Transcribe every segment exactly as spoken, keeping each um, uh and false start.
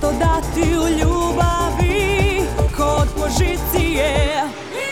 nešto dati u ljubavi kod pozicije.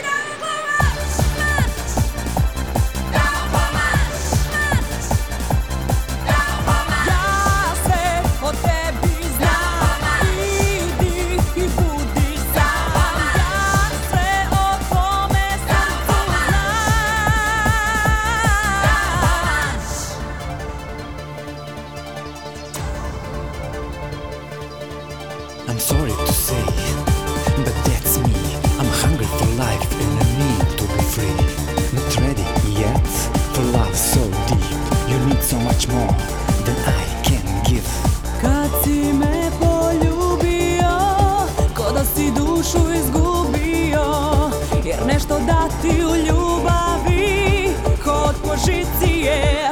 I'm sorry to say, but that's me. I'm hungry for life and I need to be free. Not ready yet for love so deep. You need so much more than I can give. Kad si me poljubio, ko da si dušu izgubio, jer nešto dati u ljubavi kod pozicije.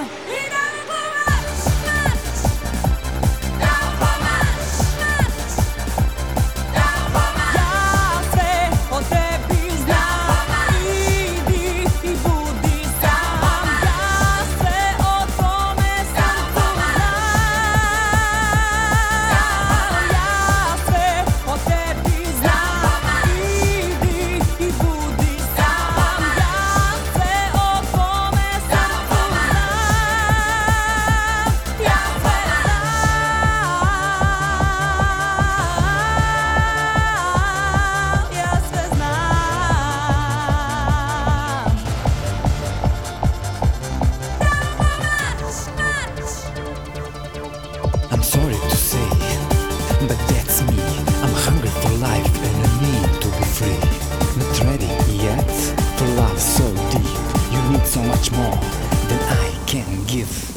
I'm sorry to say, but that's me. I'm hungry for life and I need to be free. Not ready yet for love so deep. You need so much more than I can give.